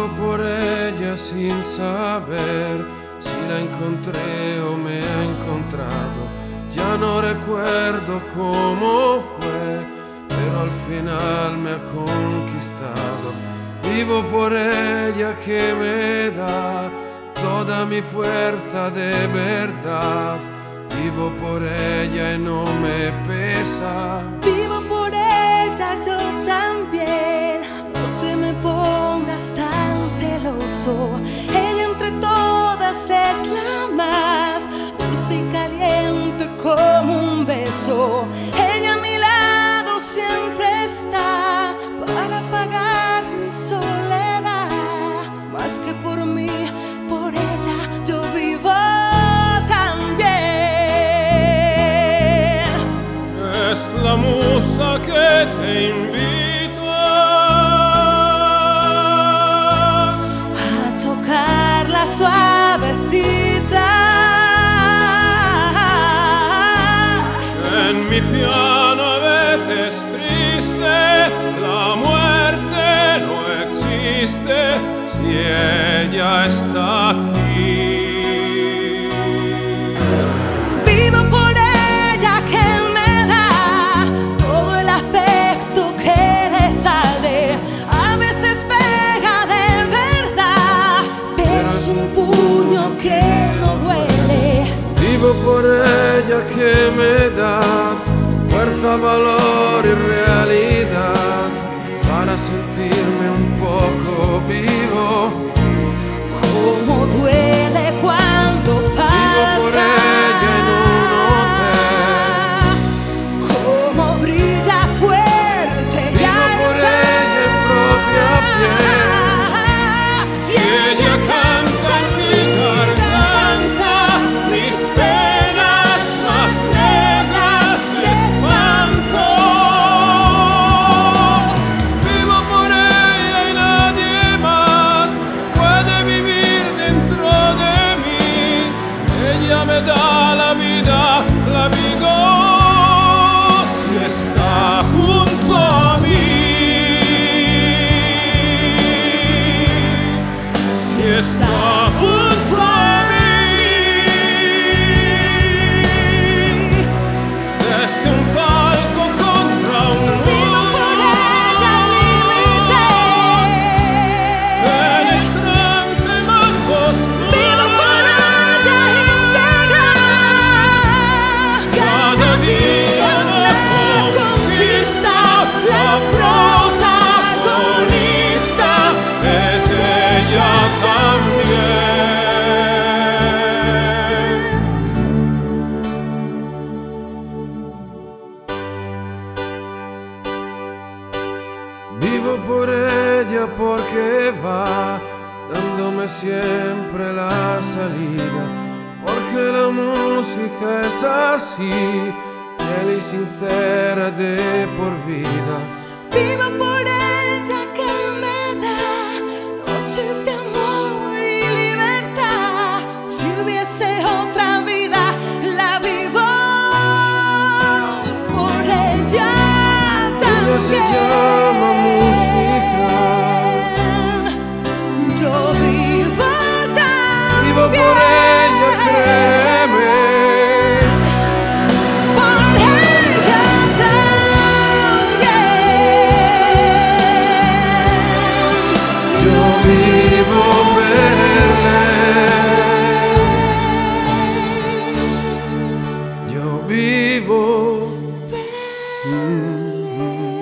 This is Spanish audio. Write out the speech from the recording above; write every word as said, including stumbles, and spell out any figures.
Vivo por ella sin saber si la encontré o me ha encontrado. Ya no recuerdo cómo fue, pero al final me ha conquistado. Vivo por ella que me da toda mi fuerza de verdad. Vivo por ella y no me pesa. Vivo por ella yo también. No te me pongas tan celoso. Ella entre todas es la más dulce y caliente como un beso. Ella a mi lado siempre está para apagar mi soledad. Más que por mí, por ella yo vivo también. Es la musa que te invita a tocarla suavecita. En mi piano a veces triste, la muerte no existe si ella está aquí. Vivo por ella que me da todo el afecto que le sale. A veces pega de verdad, pero es un puño que no duele. Vivo por ella que me da fuerza, valor y realidad para sentirme un poco vivo. Cómo duele cuando falta. Vivo por ella en un hotel. Cómo brilla fuerte. Vivo por ella en propia piel. Y ella canta en mi garganta mis penas más negras de espanto. Vivo por ella y nadie más puede vivir dentro de mí. Ella me da la vida, la vivo si está junto a mí. Si está junto a mí. Desde un palco contra un Vivo por ella al límite. en el trance más oscuro. Vivo por ella íntegra. Cada día la conquista, la protagonista Es ella también. Vivo por ella porque va dándome siempre la salida, porque la música es así, fiel y sincera de por vida. Vivo por ella que me da noches de amor y libertad. Si hubiese otra vida, la vivo por ella también. Ella se llama música. Yo vivo también. Vivo por ella, créeme. Por ella también. Yo vivo verle. Yo vivo. Mm, mm.